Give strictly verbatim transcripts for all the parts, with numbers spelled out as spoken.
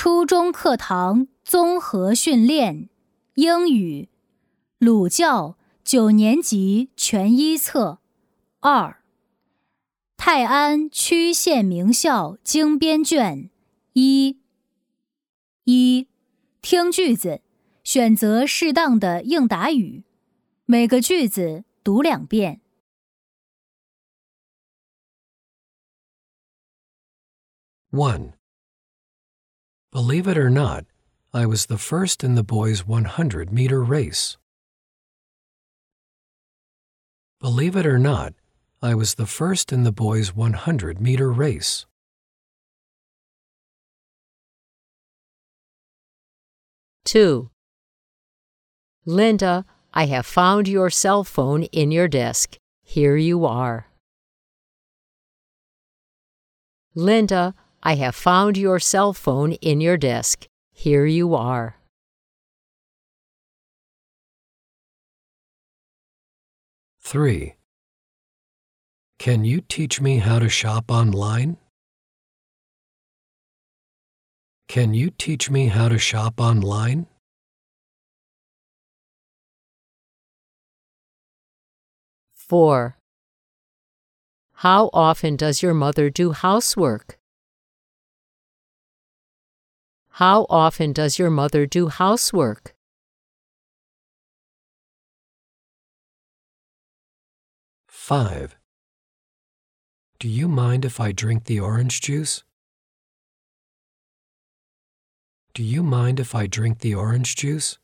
初中课堂综合训练，英语，鲁教九年级全一册，二，泰安区县名校精编卷，一。一，听句子，选择适当的应答语，每个句子读两遍。 one. Believe it or not, I was the first in the boys' one hundred meter race. Believe it or not, I was the first in the boys' one hundred meter race. two. Linda, I have found your cell phone in your desk. Here you are. Linda, I have found your cell phone in your desk. Here you are. three. Can you teach me how to shop online? Can you teach me how to shop online? four. How often does your mother do housework? How often does your mother do housework? five. Do you mind if I drink the orange juice? Do you mind if I drink the orange juice?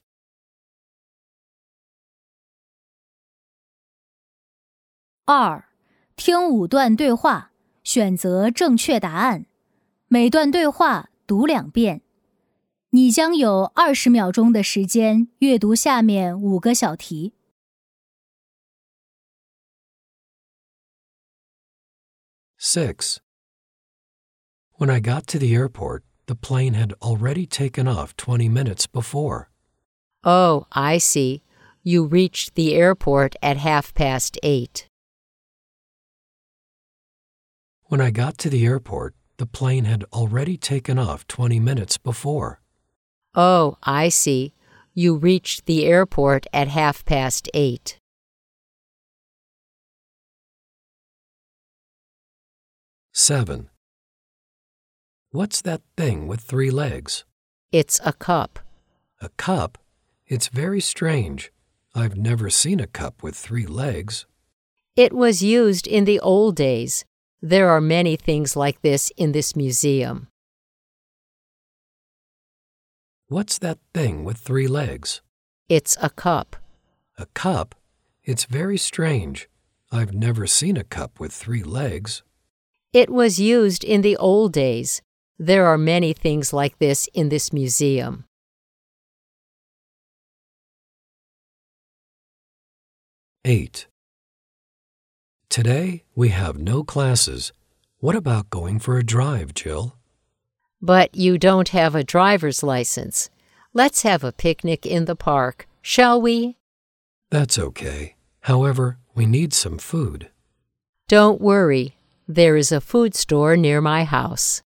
二，听五段对话，选择正确答案，每段对话读两遍。你将有二十秒钟的时间阅读下面五个小题。 six. When I got to the airport, the plane had already taken off twenty minutes before. Oh, I see. You reached the airport at half past eight. When I got to the airport, the plane had already taken off twenty minutes before. Oh, I see. You reached the airport at half past eight. seven. What's that thing with three legs? It's a cup. A cup? It's very strange. I've never seen a cup with three legs. It was used in the old days. There are many things like this in this museum. What's that thing with three legs? It's a cup. A cup? It's very strange. I've never seen a cup with three legs. It was used in the old days. There are many things like this in this museum. eight. Today we have no classes. What about going for a drive, Jill? But you don't have a driver's license. Let's have a picnic in the park, shall we? That's okay. However, we need some food. Don't worry. There is a food store near my house.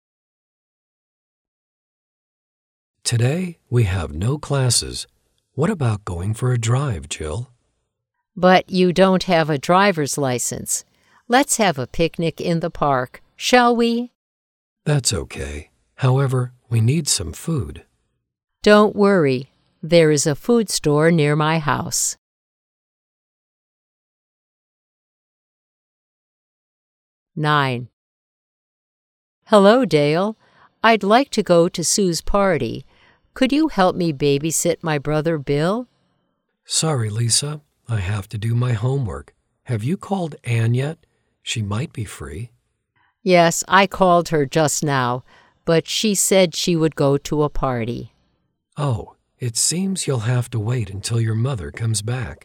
Today we have no classes. What about going for a drive, Jill? But you don't have a driver's license. Let's have a picnic in the park, shall we? That's okay. However, we need some food. Don't worry. There is a food store near my house. nine. Hello, Dale. I'd like to go to Sue's party. Could you help me babysit my brother Bill? Sorry, Lisa. I have to do my homework. Have you called Anne yet? She might be free. Yes, I called her just now, but she said she would go to a party. Oh, it seems you'll have to wait until your mother comes back.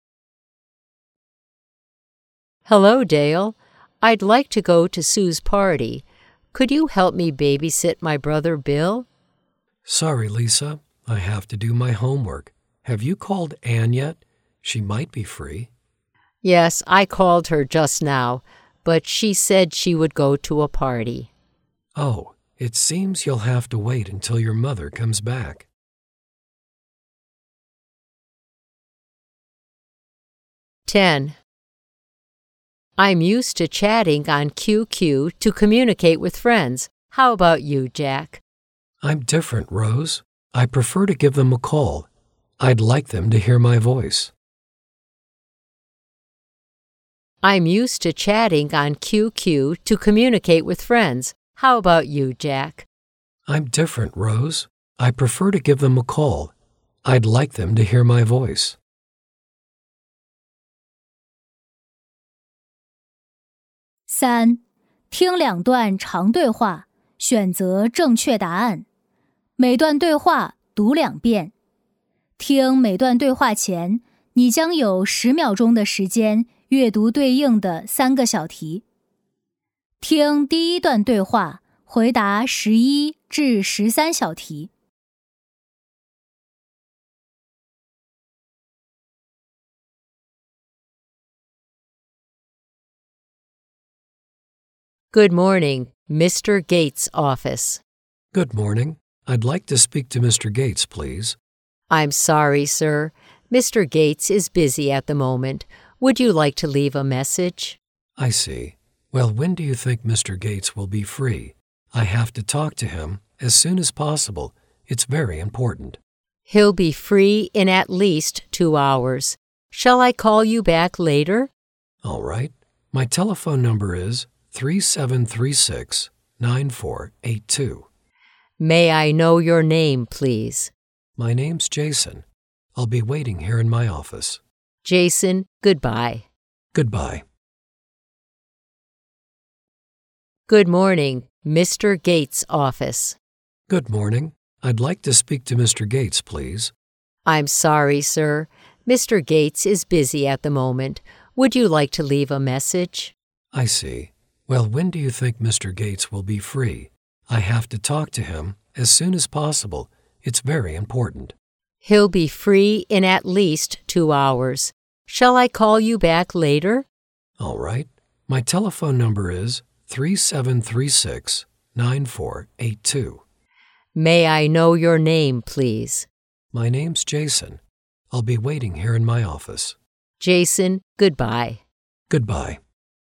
Hello, Dale. I'd like to go to Sue's party. Could you help me babysit my brother Bill? Sorry, Lisa. I have to do my homework. Have you called Anne yet? She might be free. Yes, I called her just now, but she said she would go to a party. Oh, It seems you'll have to wait until your mother comes back. ten. I'm used to chatting on Q Q to communicate with friends. How about you, Jack? I'm different, Rose. I prefer to give them a call. I'd like them to hear my voice. I'm used to chatting on Q Q to communicate with friends. How about you, Jack? I'm different, Rose. I prefer to give them a call. I'd like them to hear my voice. 三、听两段长对话，选择正确答案。每段对话读两遍。听每段对话前，你将有十秒钟的时间阅读对应的三个小题。听第一段对话，回答十一至十三小题。 Good morning, Mister Gates' office. Good morning. I'd like to speak to Mister Gates, please. I'm sorry, sir. Mister Gates is busy at the moment. Would you like to leave a message? I see. Well, when do you think Mister Gates will be free? I have to talk to him as soon as possible. It's very important. He'll be free in at least two hours. Shall I call you back later? All right. My telephone number is three seven three six, nine four eight two. May I know your name, please? My name's Jason. I'll be waiting here in my office. Jason, goodbye. Goodbye. Good morning, Mister Gates' office. Good morning. I'd like to speak to Mister Gates, please. I'm sorry, sir. Mister Gates is busy at the moment. Would you like to leave a message? I see. Well, when do you think Mister Gates will be free? I have to talk to him as soon as possible. It's very important. He'll be free in at least two hours. Shall I call you back later? All right. My telephone number is three seven three six, nine four eight two. May I know your name, please? My name's Jason. I'll be waiting here in my office. Jason, goodbye. Goodbye.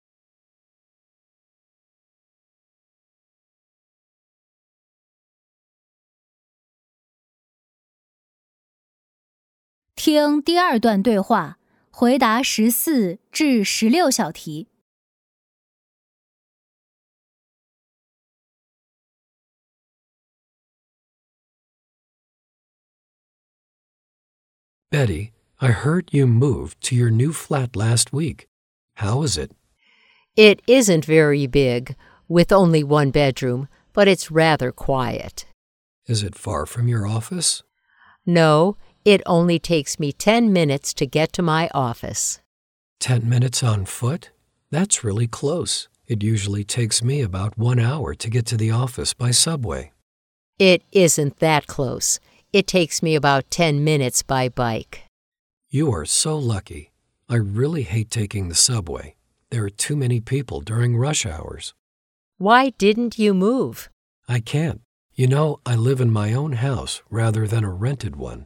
“听第二段对话，回答十四至十六小题。 Betty, I heard you moved to your new flat last week. How is it? It isn't very big, with only one bedroom, but it's rather quiet. Is it far from your office? No, it only takes me ten minutes to get to my office. Ten minutes on foot? That's really close. It usually takes me about one hour to get to the office by subway. It isn't that close. It takes me about ten minutes by bike. You are so lucky. I really hate taking the subway. There are too many people during rush hours. Why didn't you move? I can't. You know, I live in my own house rather than a rented one.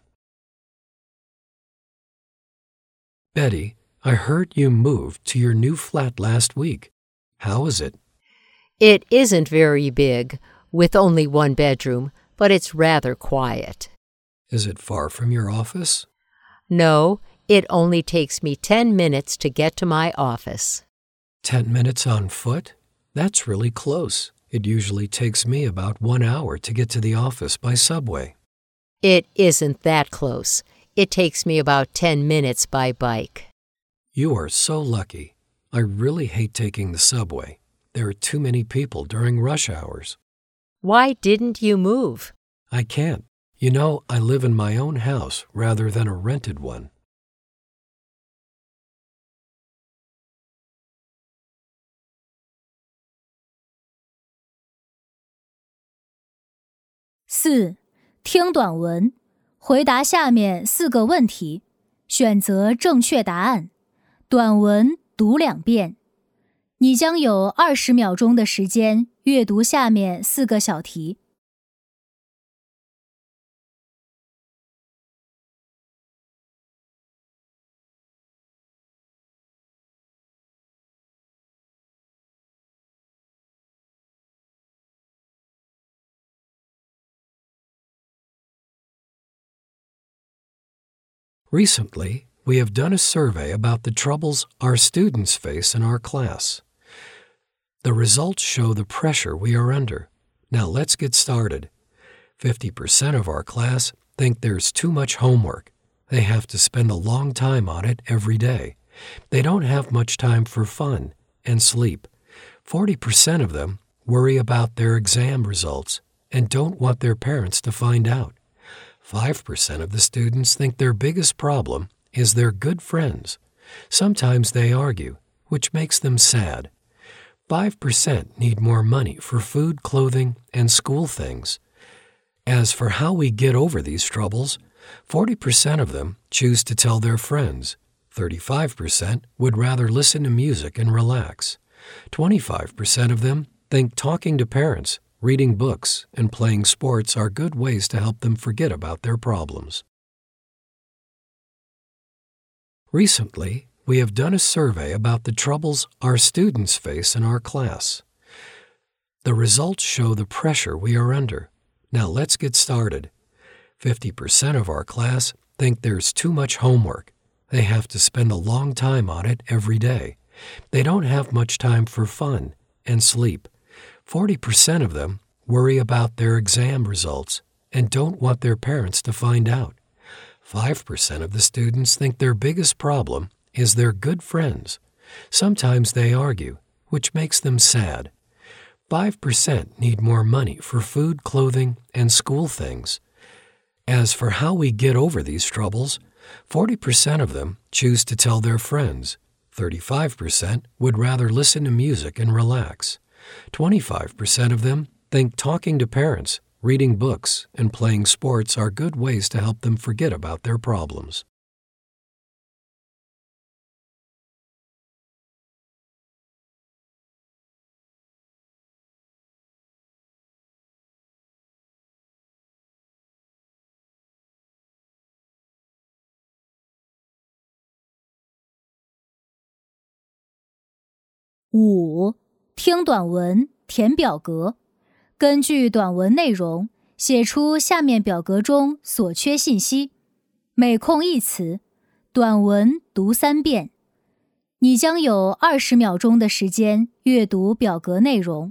Betty, I heard you moved to your new flat last week. How is it? It isn't very big, with only one bedroom, but it's rather quiet. Is it far from your office? No, it only takes me ten minutes to get to my office. Ten minutes on foot? That's really close. It usually takes me about one hour to get to the office by subway. It isn't that close. It takes me about ten minutes by bike. You are so lucky. I really hate taking the subway. There are too many people during rush hours. Why didn't you move? I can't. You know, I live in my own house rather than a rented one. “四、听短文，回答下面四个问题，选择正确答案。短文读两遍。 你将有二十秒钟的时间阅读下面四个小题。 Recently, we have done a survey about the troubles our students face in our class. The results show the pressure we are under. Now let's get started. fifty percent of our class think there's too much homework. They have to spend a long time on it every day. They don't have much time for fun and sleep. forty percent of them worry about their exam results and don't want their parents to find out. five percent of the students think their biggest problem is their good friends. Sometimes they argue, which makes them sad. five percent need more money for food, clothing, and school things. As for how we get over these troubles, forty percent of them choose to tell their friends. thirty-five percent would rather listen to music and relax. twenty-five percent of them think talking to parents, reading books, and playing sports are good ways to help them forget about their problems. Recently, we have done a survey about the troubles our students face in our class. The results show the pressure we are under. Now let's get started. fifty percent of our class think there's too much homework. They have to spend a long time on it every day. They don't have much time for fun and sleep. forty percent of them worry about their exam results and don't want their parents to find out. five percent of the students think their biggest problem is their good friends. Sometimes they argue, which makes them sad. five percent need more money for food, clothing, and school things. As for how we get over these troubles, forty percent of them choose to tell their friends. thirty-five percent would rather listen to music and relax. twenty-five percent of them think talking to parents, reading books, and playing sports are good ways to help them forget about their problems. 五、听短文，填表格。根据短文内容，写出下面表格中所缺信息。每空一词，短文读三遍。你将有二十秒钟的时间阅读表格内容。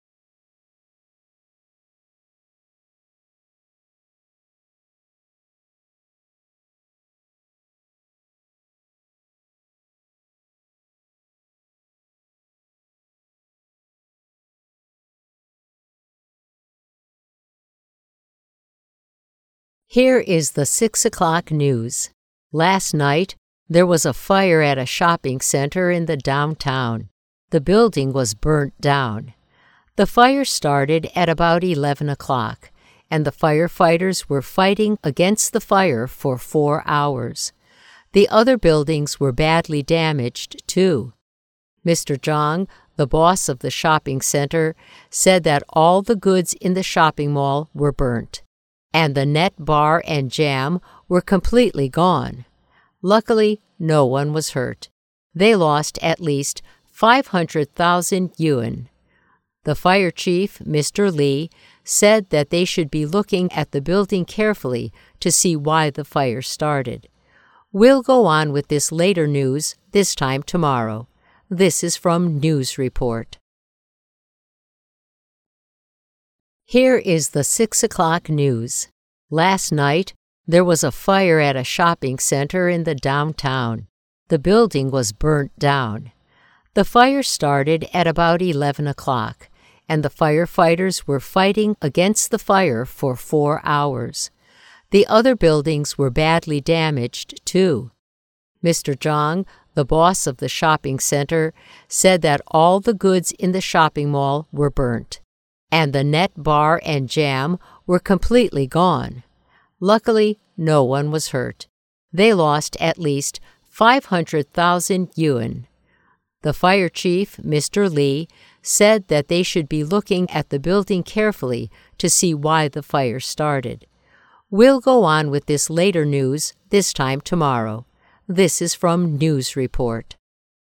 Here is the six o'clock news. Last night, there was a fire at a shopping center in the downtown. The building was burnt down. The fire started at about eleven o'clock, and the firefighters were fighting against the fire for four hours. The other buildings were badly damaged, too. Mister Zhang, the boss of the shopping center, said that all the goods in the shopping mall were burnt, and the net bar and jam were completely gone. Luckily, no one was hurt. They lost at least five hundred thousand yuan. The fire chief, Mister Li, said that they should be looking at the building carefully to see why the fire started. We'll go on with this later news, this time tomorrow. This is from News Report. Here is the six o'clock news. Last night, there was a fire at a shopping center in the downtown. The building was burnt down. The fire started at about eleven o'clock, and the firefighters were fighting against the fire for four hours. The other buildings were badly damaged, too. Mister Zhang, the boss of the shopping center, said that all the goods in the shopping mall were burnt, and the net bar and jam were completely gone. Luckily, no one was hurt. They lost at least five hundred thousand yuan. The fire chief, Mister Lee, said that they should be looking at the building carefully to see why the fire started. We'll go on with this later news, this time tomorrow. This is from News Report.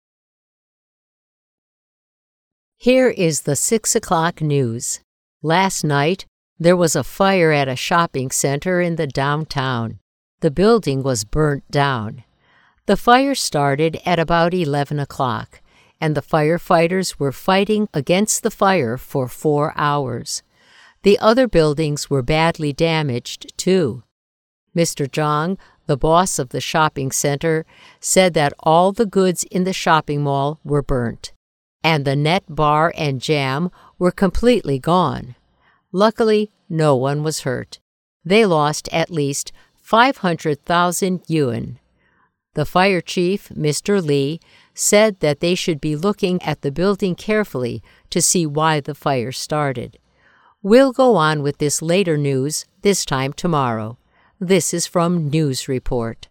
Here is the six o'clock news. Last night, there was a fire at a shopping center in the downtown. The building was burnt down. The fire started at about eleven o'clock, and the firefighters were fighting against the fire for four hours. The other buildings were badly damaged, too. Mister Zhang, the boss of the shopping center, said that all the goods in the shopping mall were burnt, and the net bar and jam were completely gone. Luckily, no one was hurt. They lost at least five hundred thousand yuan. The fire chief, Mister Lee, said that they should be looking at the building carefully to see why the fire started. We'll go on with this later news, this time tomorrow. This is from News Report.